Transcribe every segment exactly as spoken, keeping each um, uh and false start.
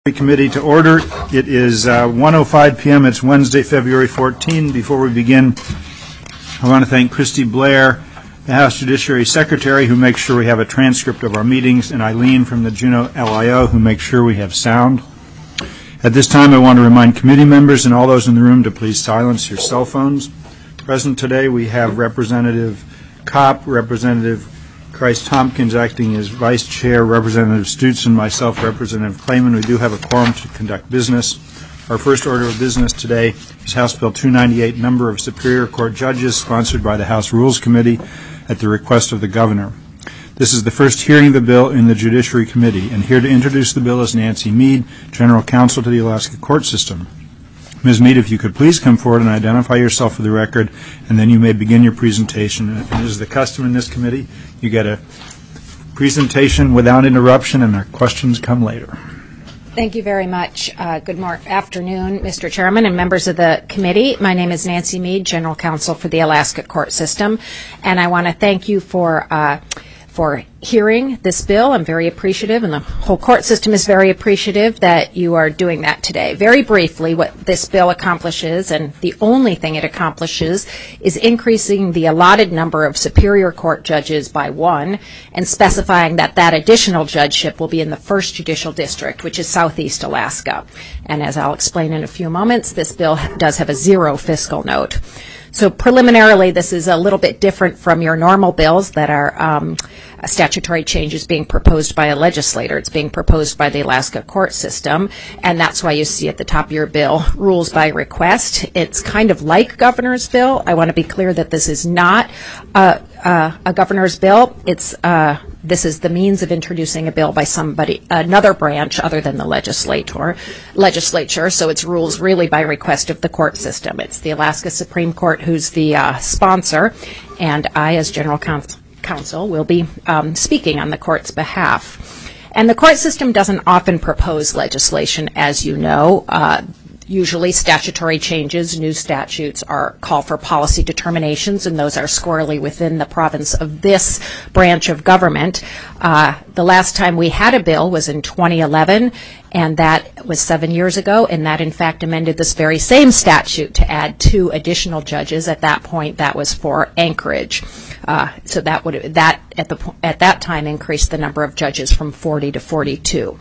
Committee to order. It is uh, one oh five p m It's Wednesday, February fourteenth. Before we begin, I want to thank Christy Blair, the House Judiciary Secretary, who makes sure we have a transcript of our meetings, and Eileen from the Juneau L I O, who makes sure we have sound. At this time, I want to remind committee members and all those in the room to please silence your cell phones. Present today, we have Representative Kopp, Representative Christ Tompkins acting as Vice Chair, Representative Stutson, myself, Representative Clayman. We do have a quorum to conduct business. Our first order of business today is House Bill two ninety-eight, number of Superior Court judges, sponsored by the House Rules Committee at the request of the Governor. This is the first hearing of the bill in the Judiciary Committee, and here to introduce the bill is Nancy Mead, General Counsel to the Alaska Court System. Miz Mead, if you could please come forward and identify yourself for the record, and then you may begin your presentation. And as is the custom in this committee, you get a presentation without interruption, and our questions come later. Thank you very much. Uh, good morning, afternoon, Mister Chairman and members of the committee. My name is Nancy Mead, General Counsel for the Alaska Court System, and I want to thank you for uh, for hearing this bill. I'm very appreciative, and the whole court system is very appreciative that you are doing that today. Very briefly, what this bill accomplishes, and the only thing it accomplishes, is increasing the allotted number of Superior Court judges by one, and specifying that that additional judgeship will be in the first Judicial District, which is Southeast Alaska. And as I'll explain in a few moments, this bill does have a zero fiscal note. So preliminarily, this is a little bit different from your normal bills that are um, statutory changes being proposed by a legislator. It's being proposed by the Alaska court system, and that's why you see at the top of your bill, rules by request. It's kind of like governor's bill. I want to be clear that this is not a, a, a governor's bill. It's uh, this is the means of introducing a bill by somebody, another branch other than the legislator, legislature. So it's rules really by request of the court system. It's the Alaska Supreme Court who's the uh, sponsor, and I, as General Counsel, Counsel will be um, speaking on the court's behalf. And the court system doesn't often propose legislation, as you know. Uh, usually statutory changes, new statutes, are call for policy determinations, and those are squarely within the province of this branch of government. Uh, the last time we had a bill was in twenty eleven, and that was seven years ago, and that in fact amended this very same statute to add two additional judges. At that point, that was for Anchorage. Uh, so that would that at the at that time increased the number of judges from forty to forty-two.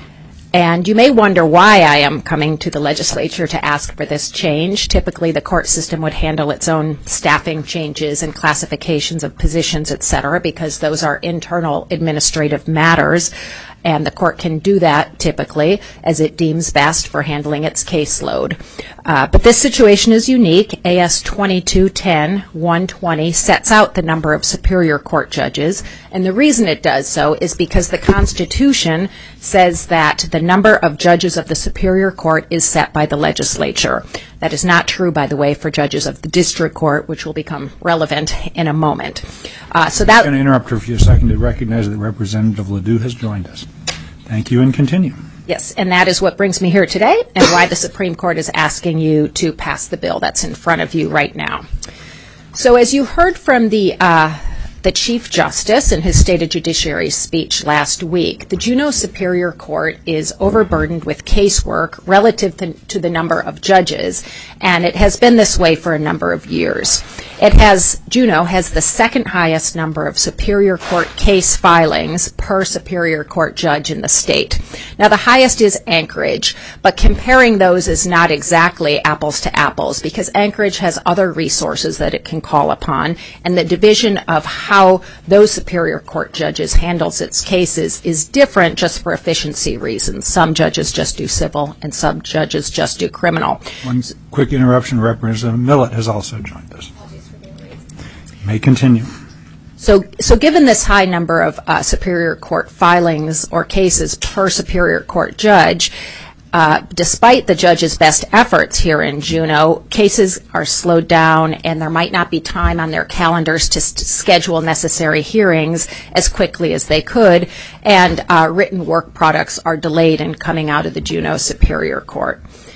And you may wonder why I am coming to the legislature to ask for this change. Typically, the court system would handle its own staffing changes and classifications of positions, et cetera, because those are internal administrative matters, and the court can do that typically as it deems best for handling its caseload. Uh, but this situation is unique. A S twenty-two ten dash one twenty sets out the number of Superior Court judges, and the reason it does so is because the Constitution says that the number of judges of the Superior Court is set by the legislature. That is not true, by the way, for judges of the District Court, which will become relevant in a moment. Uh, so that I'm going to interrupt her for a second to recognize that Representative Ledoux has joined us. Thank you, and continue. Yes, and that is what brings me here today and why the Supreme Court is asking you to pass the bill that's in front of you right now. So as you heard from the uh, the Chief Justice in his State of Judiciary speech last week, the Juneau Superior Court is overburdened with casework relative to, to the number of judges, and it has been this way for a number of years. It has, Juneau has the second highest number of Superior Court case filings per Superior Court judge in the state. Now, the highest is Anchorage, but comparing those is not exactly apples to apples, because Anchorage has other resources that it can call upon, and the division of how those Superior Court judges handles its cases is different just for efficiency reasons. Some judges just do civil, and some judges just do criminal. One quick interruption. Representative Millett has also joined us. May continue. So, so given this high number of uh, Superior Court filings or cases per Superior Court judge, uh, despite the judge's best efforts here in Juneau, cases are slowed down, and there might not be time on their calendars to st- schedule necessary hearings as quickly as they could, and uh, written work products are delayed in coming out of the Juneau Superior Court.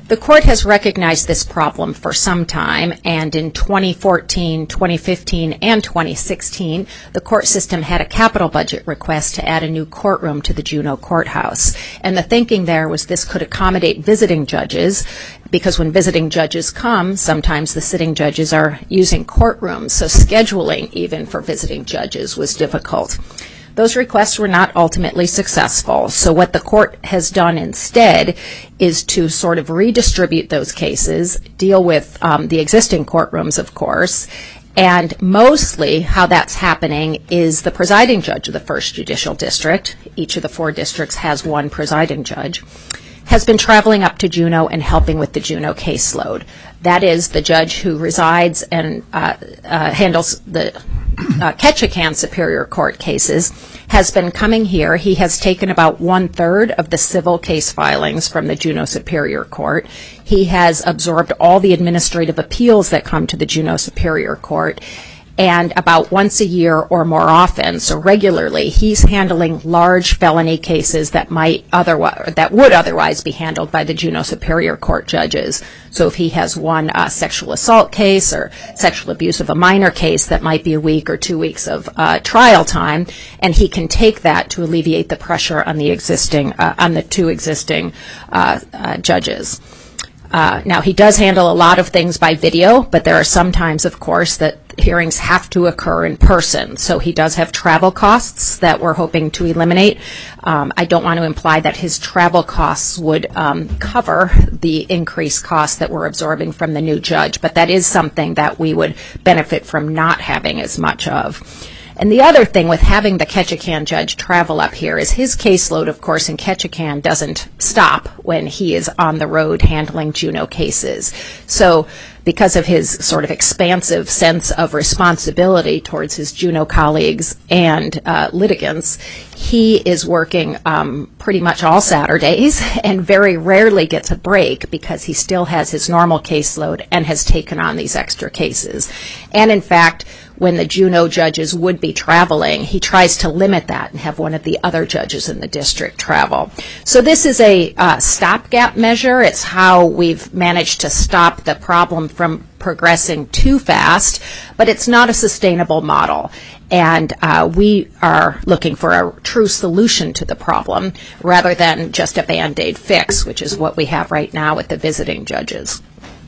The court has recognized this problem for some time, and in twenty fourteen, twenty fifteen, and twenty sixteen, the court system had a capital budget request to add a new courtroom to the Juneau Courthouse. And the thinking there was this could accommodate visiting judges, because when visiting judges come, sometimes the sitting judges are using courtrooms, so scheduling even for visiting judges was difficult. Those requests were not ultimately successful, so what the court has done instead is to sort of redistribute those cases, deal with um, the existing courtrooms, of course, and mostly how that's happening is the presiding judge of the First Judicial District, each of the four districts has one presiding judge, has been traveling up to Juneau and helping with the Juneau caseload. That is, the judge who resides and uh, uh, handles the uh, Ketchikan Superior Court cases has been coming here. He has taken about one-third of the civil case filings from the Juneau Superior Court. He has absorbed all the administrative appeals that come to the Juneau Superior Court. And about once a year or more often, so regularly, he's handling large felony cases that might otherwise, that would otherwise be handled by the Juneau Superior Court judges. So if he has one uh, sexual assault case or sexual abuse of a minor case, that might be a week or two weeks of uh, trial time, and he can take that to alleviate the pressure on the existing, uh, on the two existing uh, uh, judges. Uh, now, he does handle a lot of things by video, but there are some times, of course, that hearings have to occur in person. So he does have travel costs that we're hoping to eliminate. Um, I don't want to imply that his travel costs would um, cover the increased costs that we're absorbing from the new judge, but that is something that we would benefit from not having as much of. And the other thing with having the Ketchikan judge travel up here is his caseload, of course, in Ketchikan doesn't stop when he is on the road handling Juneau cases. So because of his sort of expansive sense of responsibility towards his Juneau colleagues and uh, litigants, he is working um, pretty much all Saturdays and very rarely gets a break because he still has his normal caseload and has taken on these extra cases. And in fact, when the Juneau judges would be traveling, he tries to limit that and have one of the other judges in the district travel. So this is a uh, stopgap measure. It's how we've managed to stop the problem from progressing too fast, but it's not a sustainable model. And uh, we are looking for a true solution to the problem rather than just a Band-Aid fix, which is what we have right now with the visiting judges.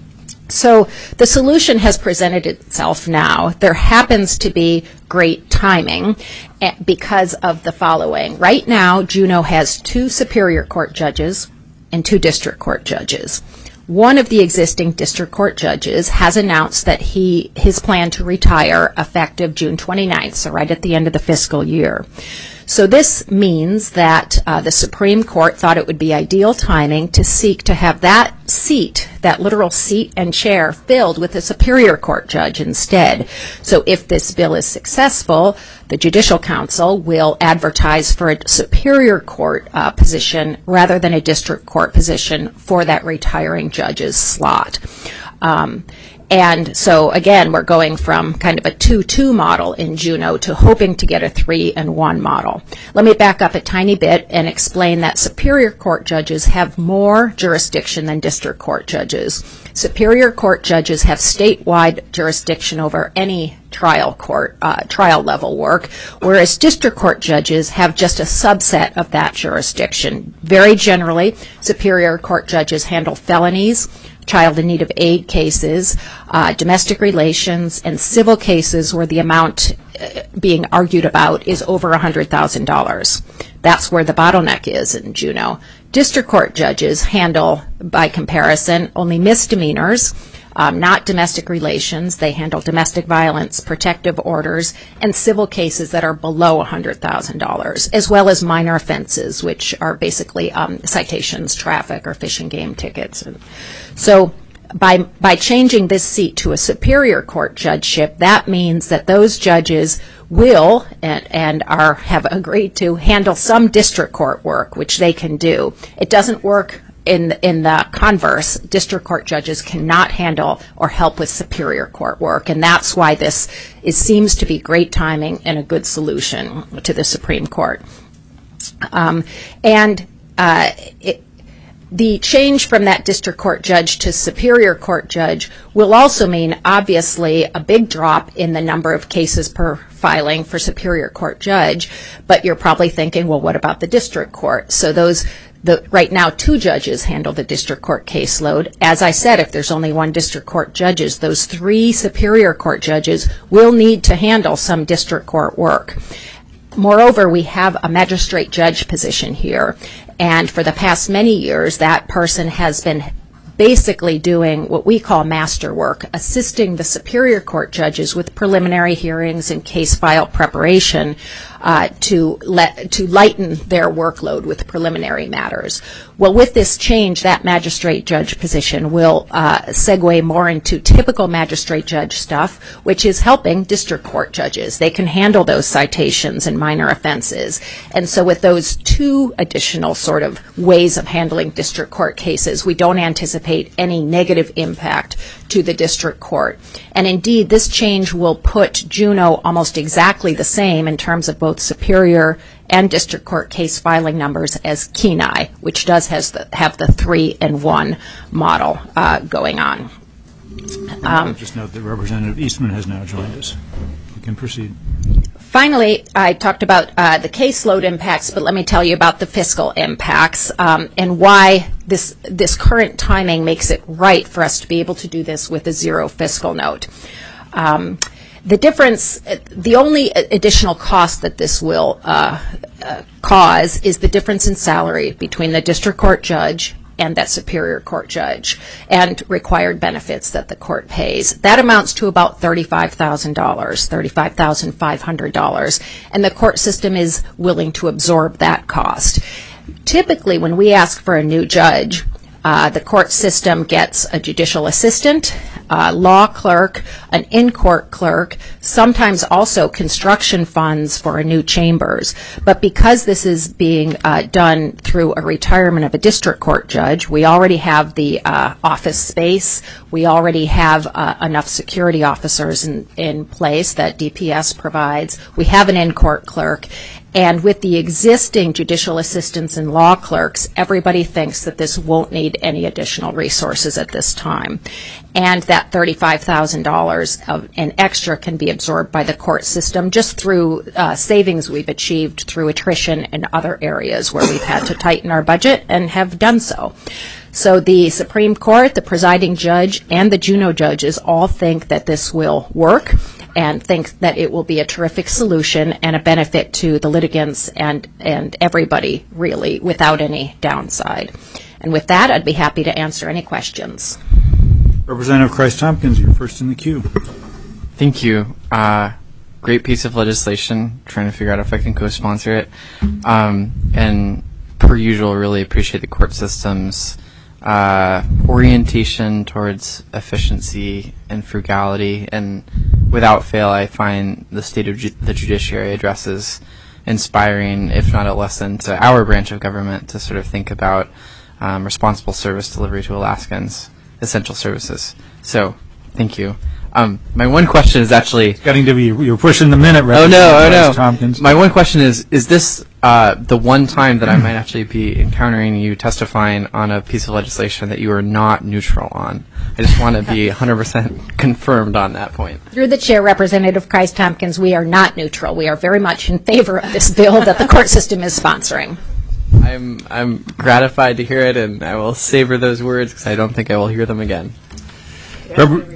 So the solution has presented itself now. There happens to be great timing because of the following. Right now, Juneau has two Superior Court judges and two District Court judges. One of the existing District Court judges has announced that he his plan to retire effective June twenty-ninth, so right at the end of the fiscal year. So this means that uh, the Supreme Court thought it would be ideal timing to seek to have that seat, that literal seat and chair, filled with a Superior Court judge instead. So if this bill is successful, the Judicial Council will advertise for a Superior Court uh, position rather than a District Court position for that retiring judge's slot. Um, And so, again, we're going from kind of a two two model in Juneau to hoping to get a three and one model. Let me back up a tiny bit and explain that Superior Court judges have more jurisdiction than District Court judges. Superior Court judges have statewide jurisdiction over any trial court, uh, trial level work, whereas District Court judges have just a subset of that jurisdiction. Very generally, Superior Court judges handle felonies, child in need of aid cases, uh, domestic relations, and civil cases where the amount uh, being argued about is over one hundred thousand dollars. That's where the bottleneck is in Juneau. District Court judges handle, by comparison, only misdemeanors, um, not domestic relations. They handle domestic violence, protective orders, and civil cases that are below one hundred thousand dollars, as well as minor offenses, which are basically um, citations, traffic, or fish and game tickets. And so by by changing this seat to a Superior Court judgeship, that means that those judges will and, and are have agreed to handle some district court work, which they can do. It doesn't work in in the converse. District court judges cannot handle or help with Superior Court work, and that's why this is, seems to be great timing and a good solution to the Supreme Court. Um, and uh, it, The change from that district court judge to superior court judge will also mean, obviously, a big drop in the number of cases per filing for superior court judge. But you're probably thinking, well, what about the district court? So those, the, right now, two judges handle the district court caseload. As I said, if there's only one district court judges, those three superior court judges will need to handle some district court work. Moreover, we have a magistrate judge position here, and for the past many years, that person has been basically doing what we call master work, assisting the superior court judges with preliminary hearings and case file preparation uh, to let to lighten their workload with preliminary matters. Well, with this change, that magistrate judge position will uh, segue more into typical magistrate judge stuff, which is helping district court judges. They can handle those citations and minor offenses. And so with those two additional sort of ways of handling district court cases, we don't anticipate any negative impact to the district court. And indeed, this change will put Juneau almost exactly the same in terms of both superior and district court case filing numbers as Kenai, which does has the, have the three and one model uh, going on. Um, just note that Representative Eastman has now joined us. You can proceed. Finally, I talked about uh, the caseload impacts, but let me tell you about the fiscal impacts um, and why this this current timing makes it right for us to be able to do this with a zero fiscal note. Um, the difference, the only additional cost that this will uh, uh, cause is the difference in salary between the district court judge and that superior court judge, and required benefits that the court pays. That amounts to about thirty-five thousand dollars, thirty-five thousand five hundred dollars, and the court system is willing to absorb that cost. Typically, when we ask for a new judge, uh, the court system gets a judicial assistant, a law clerk, an in-court clerk, sometimes also construction funds for a new chambers. But because this is being uh, done through a retirement of a district court judge, we already have the uh, office space. We already have uh, enough security officers in, in place that D P S provides. We have an in-court clerk. And with the existing judicial assistants and law clerks, everybody thinks that this won't need any additional resources at this time. And that thirty-five thousand dollars of an extra can be absorbed by the court system just through uh, savings we've achieved through attrition in other areas where we've had to tighten our budget and have done so. So the Supreme Court, the presiding judge, and the Juneau judges all think that this will work and think that it will be a terrific solution and a benefit to the litigants and, and everybody, really, without any downside. And with that, I'd be happy to answer any questions. Representative Christ-Tompkins, you're first in the queue. Thank you. Uh, great piece of legislation. Trying to figure out if I can co-sponsor it. Um, and per usual, really appreciate the court system's uh, orientation towards efficiency and frugality. And without fail, I find the state of ju- the judiciary addresses inspiring, if not a lesson to our branch of government to sort of think about um, responsible service delivery to Alaskans, essential services. So, thank you. Um, my one question is actually... It's getting to be, you're pushing the minute, right? Oh, no, oh, no. Tompkins. My one question is, is this uh, the one time that I might actually be encountering you testifying on a piece of legislation that you are not neutral on? I just want to be one hundred percent confirmed on that point. Through the chair, Representative Christ-Tompkins, we are not neutral. We are very much in favor of this bill that the court system is sponsoring. I'm, I'm gratified to hear it, and I will savor those words because I don't think I will hear them again. Rep-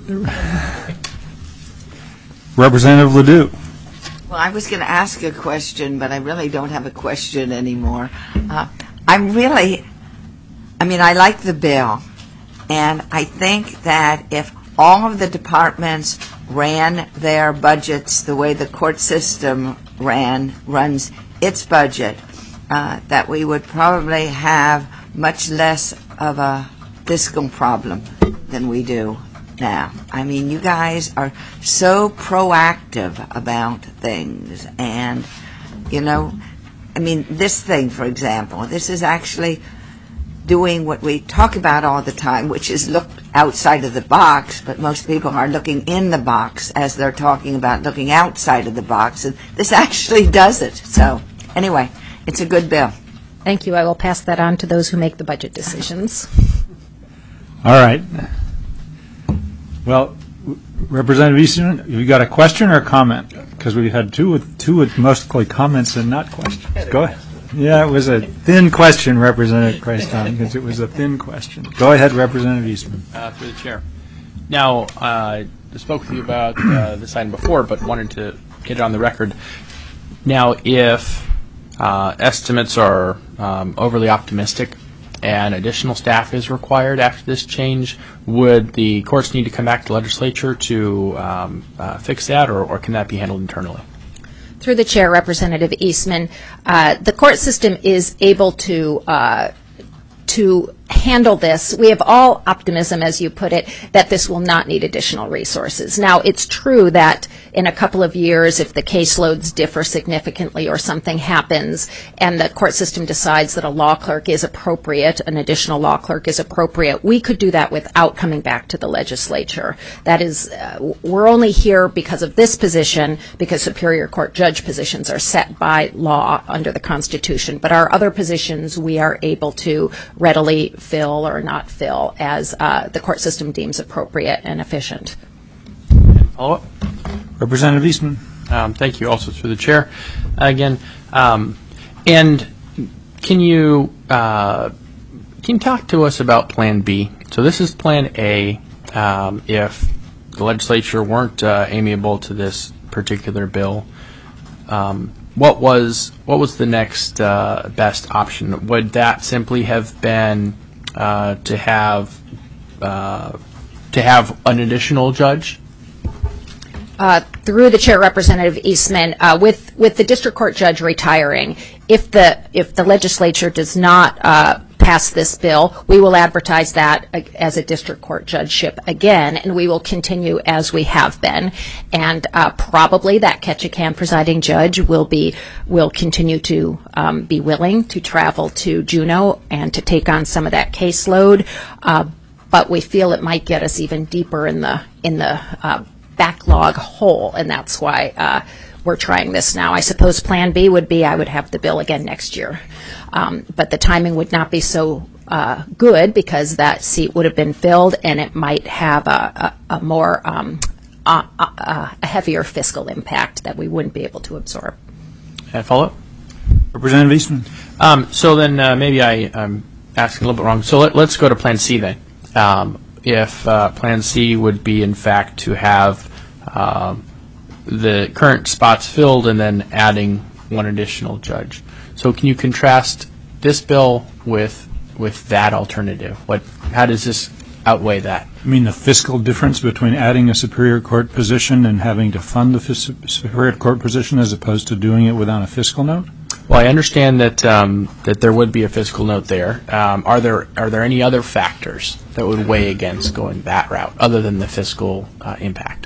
Representative Ledoux. Well, I was going to ask a question, but I really don't have a question anymore. Uh, I'm really, I mean, I like the bill, and I think that if all of the departments ran their budgets the way the court system ran, runs its budget, uh, that we would probably have much less of a fiscal problem than we do now. I mean, you guys are so proactive about things, and, you know, I mean, this thing, for example, this is actually doing what we talk about all the time, which is look outside of the box, but most people are looking in the box as they're talking about looking outside of the box, and this actually does it. So, anyway, it's a good bill. Thank you. I will pass that on to those who make the budget decisions. All right. Well, Representative Eastman, you got a question or a comment? Because we had two with two with mostly comments and not questions. Go ahead. Yeah, it was a thin question, Representative Christon, because it was a thin question. Go ahead, Representative Eastman. Uh, through the chair. Now, uh, I spoke with you about uh, this item before, but wanted to get it on the record. Now, if uh, estimates are um, overly optimistic and additional staff is required after this change, would the courts need to come back to the legislature to um, uh, fix that, or, or can that be handled internally? Through the chair, Representative Eastman, uh, the court system is able to uh, to handle this. We have all optimism, as you put it, that this will not need additional resources. Now, it's true that in a couple of years, if the caseloads differ significantly or something happens and the court system decides that a law clerk is appropriate, an additional law clerk is appropriate, we could do that without coming back to the legislature. That is, uh, we're only here because of this position, because Superior Court judge positions are set by law under the Constitution. But our other positions, we are able to readily fill or not fill as uh, the court system deems appropriate and efficient. Follow-up? Representative Eastman. Um, thank you. Also through the chair. Uh, again, um, and can you uh, can you talk to us about Plan B? So this is Plan A. Um, if the legislature weren't uh, amiable to this particular bill, um, what was what was the next uh, best option? Would that simply have been uh, to have uh, to have an additional judge? Uh, through the chair, Representative Eastman, uh, with with the district court judge retiring, if the if the legislature does not uh, pass this bill, we will advertise that as a district court judgeship again, and we will continue as we have been. And uh, probably that Ketchikan presiding judge will be will continue to um, be willing to travel to Juneau and to take on some of that caseload. Uh, but we feel it might get us even deeper in the in the uh, backlog hole, and that's why uh, we're trying this now. I suppose Plan B would be I would have the bill again next year, um, but the timing would not be so uh, good because that seat would have been filled, and it might have a, a, a more um, uh, uh, a heavier fiscal impact that we wouldn't be able to absorb. And follow up, Representative Eastman. Um, so then uh, maybe I, I'm asking a little bit wrong. So let, let's go to Plan C then. Um, if uh, Plan C would be in fact to have um, the current spots filled and then adding one additional judge. So can you contrast this bill with with that alternative? What, how does this outweigh that? I mean the fiscal difference between adding a Superior Court position and having to fund the fis- Superior Court position as opposed to doing it without a fiscal note? Well, I understand that um, that there would be a fiscal note there. Um, are there are there any other factors that would weigh against going that route other than the fiscal uh, impact?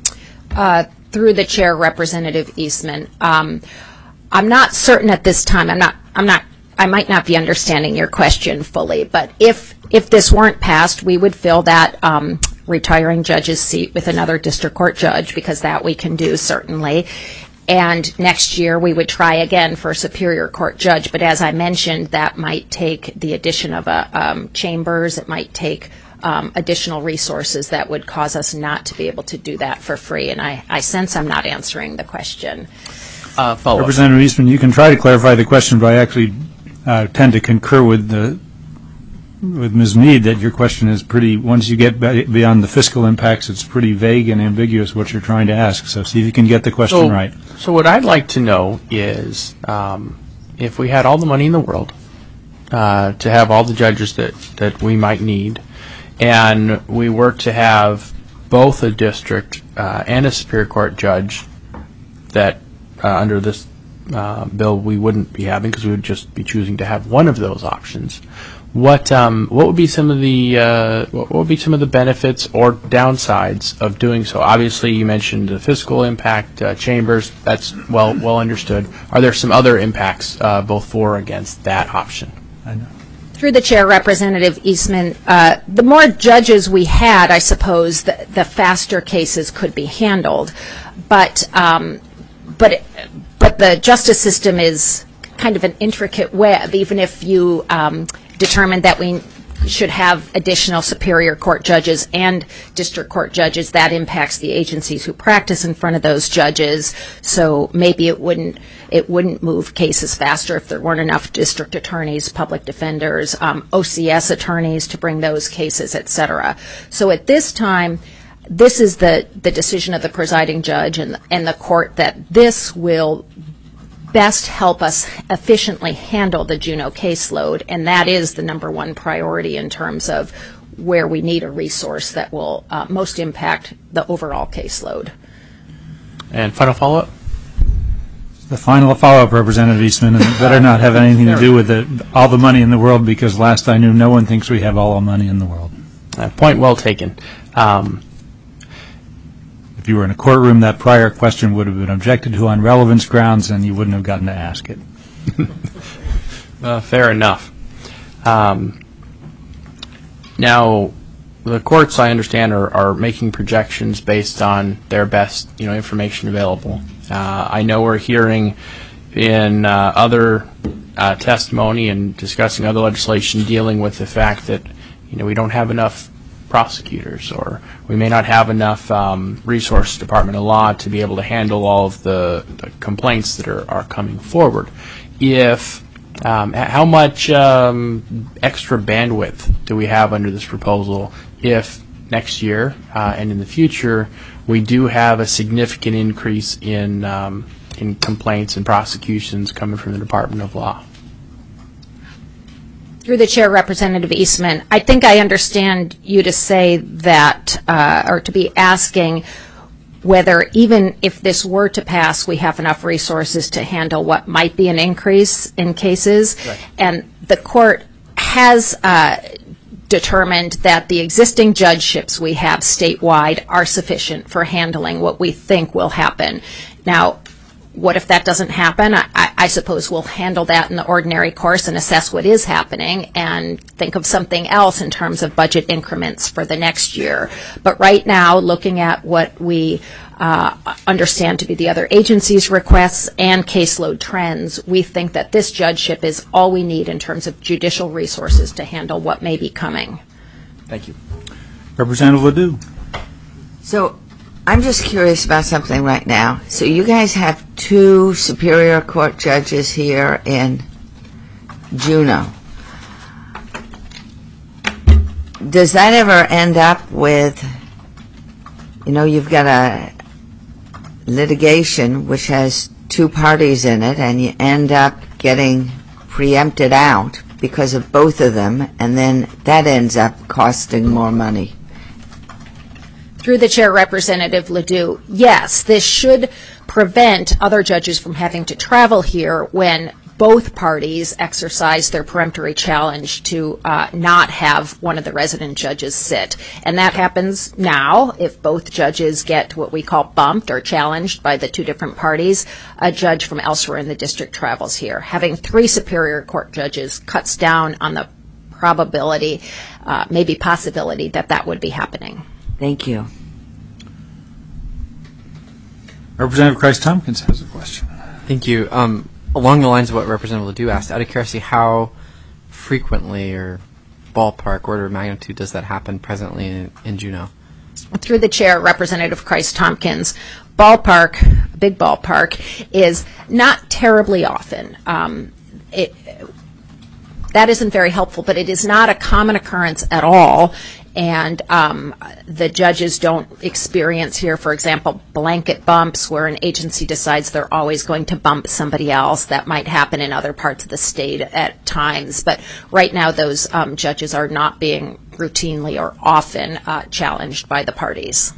Uh, through the chair, Representative Eastman, um, I'm not certain at this time. I'm not. I'm not. I might not be understanding your question fully. But if if this weren't passed, we would fill that um, retiring judge's seat with another district court judge, because that we can do certainly. And next year we would try again for a Superior Court judge. But as I mentioned, that might take the addition of a um, chambers. It might take um, additional resources that would cause us not to be able to do that for free. And I, I sense I'm not answering the question. Uh, follow up. Representative Eastman, you can try to clarify the question, but I actually uh, tend to concur with the with Miz Mead that your question is pretty, once you get beyond the fiscal impacts, it's pretty vague and ambiguous what you're trying to ask. So see if you can get the question so, right. So what I'd like to know is um, if we had all the money in the world uh, to have all the judges that, that we might need, and we were to have both a district uh, and a Superior Court judge that uh, under this uh, bill we wouldn't be having because we would just be choosing to have one of those options. What um, what would be some of the uh, what would be some of the benefits or downsides of doing so? Obviously, you mentioned the fiscal impact, uh, chambers. That's well well understood. Are there some other impacts, uh, both for or against that option? I know. Through the chair, Representative Eastman, uh, the more judges we had, I suppose, the, the faster cases could be handled. But um, but but the justice system is kind of an intricate web, even if you um, determined that we should have additional superior court judges and district court judges. That impacts the agencies who practice in front of those judges. So maybe it wouldn't it wouldn't move cases faster if there weren't enough district attorneys, public defenders, um, O C S attorneys to bring those cases, et cetera. So at this time, this is the, the decision of the presiding judge and, and the court that this will best help us efficiently handle the Juneau caseload, and that is the number one priority in terms of where we need a resource that will uh, most impact the overall caseload. And final follow-up? The final follow-up, Representative Eastman, and it better not have anything to do with the, all the money in the world, because last I knew, no one thinks we have all the money in the world. Uh, point well taken. Um, If you were in a courtroom, that prior question would have been objected to on relevance grounds, and you wouldn't have gotten to ask it. uh, fair enough. Um, now, the courts, I understand, are, are making projections based on their best, you know, information available. Uh, I know we're hearing in uh, other uh, testimony and discussing other legislation dealing with the fact that, you know, we don't have enough prosecutors, or we may not have enough um, resources, Department of Law, to be able to handle all of the, the complaints that are, are coming forward. If um, how much um, extra bandwidth do we have under this proposal if next year uh, and in the future we do have a significant increase in um, in complaints and prosecutions coming from the Department of Law? Through the chair, Representative Eastman, I think I understand you to say that, uh, or to be asking whether even if this were to pass, we have enough resources to handle what might be an increase in cases. Right. And the court has uh, determined that the existing judgeships we have statewide are sufficient for handling what we think will happen. Now, what if that doesn't happen? I, I suppose we'll handle that in the ordinary course and assess what is happening and think of something else in terms of budget increments for the next year. But right now, looking at what we uh, understand to be the other agencies' requests and caseload trends, we think that this judgeship is all we need in terms of judicial resources to handle what may be coming. Thank you. Representative Ledoux. So I'm just curious about something right now. So you guys have two Superior Court judges here in Juneau. Does that ever end up with, you know, you've got a litigation which has two parties in it, and you end up getting preempted out because of both of them, and then that ends up costing more money? Through the chair, Representative Ledoux, yes, this should prevent other judges from having to travel here when both parties exercise their peremptory challenge to uh, not have one of the resident judges sit. And that happens now if both judges get what we call bumped or challenged by the two different parties. A judge from elsewhere in the district travels here. Having three Superior Court judges cuts down on the probability, uh, maybe possibility, that that would be happening. Thank you. Representative Christ-Tompkins has a question. Thank you. Um, along the lines of what Representative Ledoux asked, out of curiosity, how frequently or ballpark order of magnitude does that happen presently in, in Juneau? Through the chair, Representative Christ-Tompkins, ballpark, big ballpark, is not terribly often. Um, it, that isn't very helpful, but it is not a common occurrence at all. And um, the judges don't experience here, for example, blanket bumps where an agency decides they're always going to bump somebody else. That might happen in other parts of the state at times. But right now, those um, judges are not being routinely or often uh, challenged by the parties.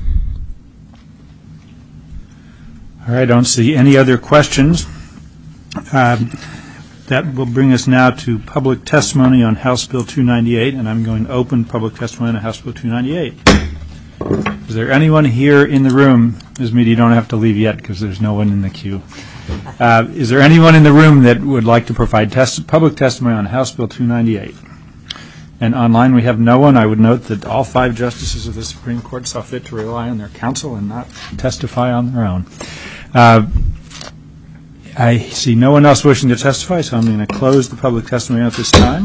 All right, I don't see any other questions. Um, That will bring us now to public testimony on House Bill two ninety-eight, and I'm going to open public testimony on House Bill two ninety-eight. Is there anyone here in the room? Miz Mead, you don't have to leave yet because there's no one in the queue. Uh, is there anyone in the room that would like to provide test- public testimony on House Bill two ninety-eight? And online we have no one. I would note that all five justices of the Supreme Court saw fit to rely on their counsel and not testify on their own. Uh, I see no one else wishing to testify, so I'm going to close the public testimony at this time.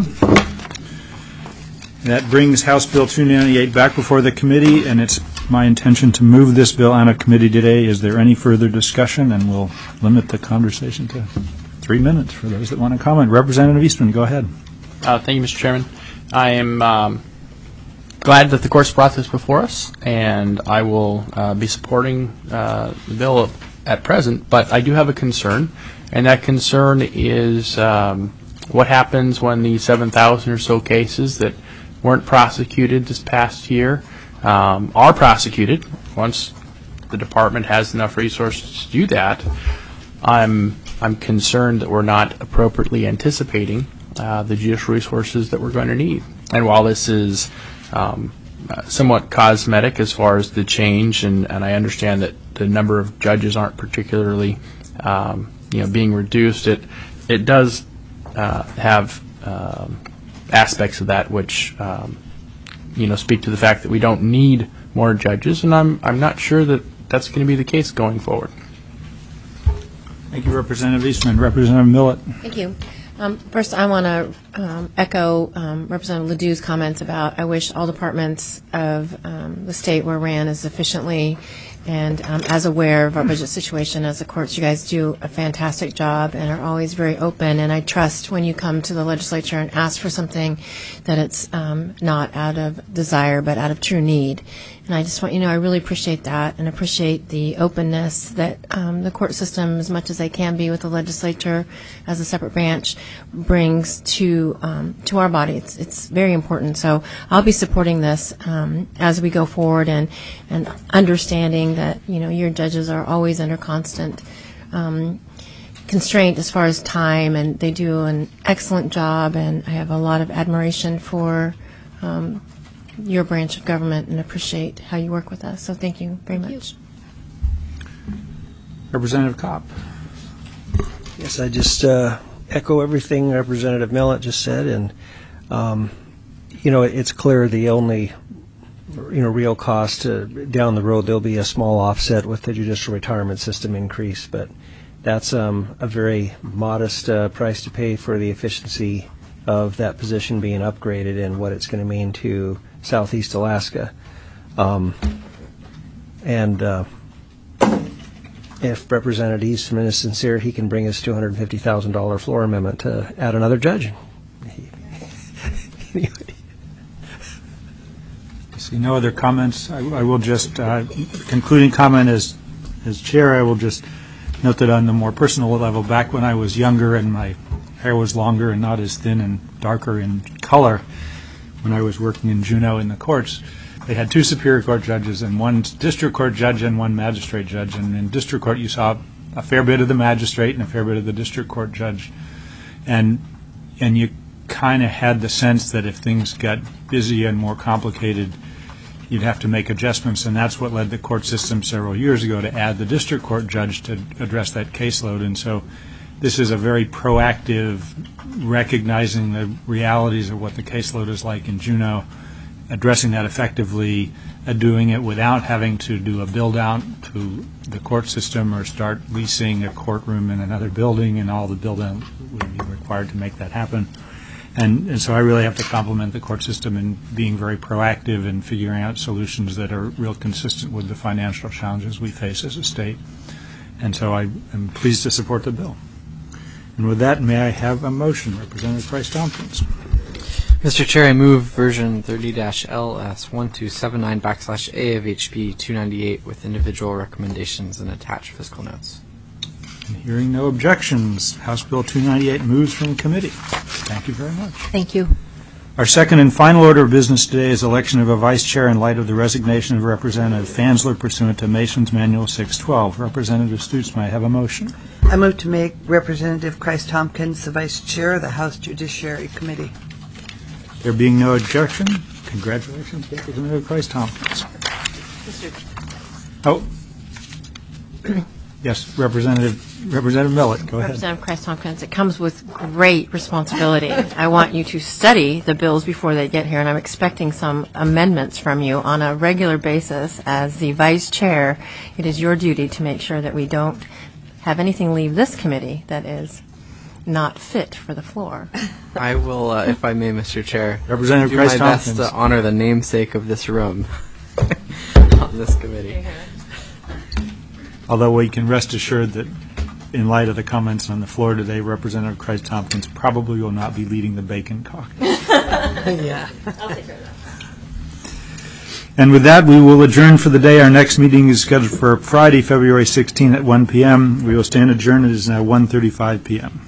That brings House Bill two ninety-eight back before the committee, and it's my intention to move this bill out of committee today. Is there any further discussion? And we'll limit the conversation to three minutes for those that want to comment. Representative Eastman, go ahead. Uh, thank you, Mister Chairman. I am um, glad that the court's brought this before us, and I will uh, be supporting uh, the bill at present, but I do have a concern, and that concern is um, what happens when the seven thousand or so cases that weren't prosecuted this past year um, are prosecuted once the department has enough resources to do that. I'm I'm concerned that we're not appropriately anticipating uh, the judicial resources that we're going to need. And while this is um, uh, somewhat cosmetic as far as the change, and, and I understand that the number of judges aren't particularly um, you know being reduced, it it does uh, have um, aspects of that which um, you know speak to the fact that we don't need more judges, and I'm I'm not sure that that's going to be the case going forward. Thank you, Representative Eastman. Representative Millett. Thank you. Um, first, I want to um, echo um, Representative Ledoux's comments about I wish all departments of um, the state were ran as efficiently and um, as aware of our budget situation as the courts. You guys do a fantastic job and are always very open, and I trust when you come to the legislature and ask for something that it's um, not out of desire but out of true need. And I just want you to know I really appreciate that and appreciate the openness that um, the court system, as much as they can be with the legislature as a separate branch, brings to um, to our body. It's it's very important. So I'll be supporting this um, as we go forward, and and understanding that you know your judges are always under constant um, constraint as far as time, and they do an excellent job. And I have a lot of admiration for Um, your branch of government and appreciate how you work with us. So thank you very Thank much. You. Representative Kopp. Yes, I just uh, echo everything Representative Millett just said, and um, you know it's clear the only you know real cost uh, down the road there'll be a small offset with the judicial retirement system increase, but that's um, a very modest uh, price to pay for the efficiency of that position being upgraded and what it's going to mean to Southeast Alaska. Um, and uh, if Representative Eastman is sincere, he can bring his two hundred fifty thousand dollars floor amendment to add another judge. Anyway. I see no other comments. I, I will just, uh, concluding comment as, as chair, I will just note that on the more personal level, back when I was younger and my hair was longer and not as thin and darker in color, when I was working in Juneau in the courts, they had two Superior Court judges and one District Court judge and one Magistrate judge. And in District Court, you saw a fair bit of the Magistrate and a fair bit of the District Court judge. And and you kind of had the sense that if things got busy and more complicated, you'd have to make adjustments. And that's what led the court system several years ago to add the District Court judge to address that caseload. And so this is a very proactive, recognizing the realities of what the caseload is like in Juneau, addressing that effectively, uh, doing it without having to do a build-out to the court system or start leasing a courtroom in another building, and all the build-out would be required to make that happen. And, and so I really have to compliment the court system in being very proactive and figuring out solutions that are real consistent with the financial challenges we face as a state. And so I am pleased to support the bill. And with that, may I have a motion? Representative Price-Tompkins. Mister Chair, I move version thirty L S one two seven nine backslash A of H B two ninety-eight with individual recommendations and attached fiscal notes. And hearing no objections, House Bill two ninety-eight moves from committee. Thank you very much. Thank you. Our second and final order of business today is election of a vice chair in light of the resignation of Representative Fansler pursuant to Mason's Manual six twelve. Representative Stutes, may I have a motion? I move to make Representative Price-Tompkins the vice chair of the House Judiciary Committee. There being no objection, congratulations, Representative Price-Tompkins. Oh, yes, Representative Representative Millett, go ahead. Representative Price-Tompkins, it comes with great responsibility. I want you to study the bills before they get here, and I'm expecting some amendments from you on a regular basis. As the vice chair, it is your duty to make sure that we don't have anything leave this committee that is not fit for the floor. I will, uh, if I may, Mister Chair, Representative do Christ my best Tompkins. to honor the namesake of this room on this committee. Although we can rest assured that in light of the comments on the floor today, Representative Christ Tompkins probably will not be leading the bacon caucus. Yeah. I'll take care of that. And with that, we will adjourn for the day. Our next meeting is scheduled for Friday, February sixteenth at one p m We will stand adjourned. It is now one thirty-five p m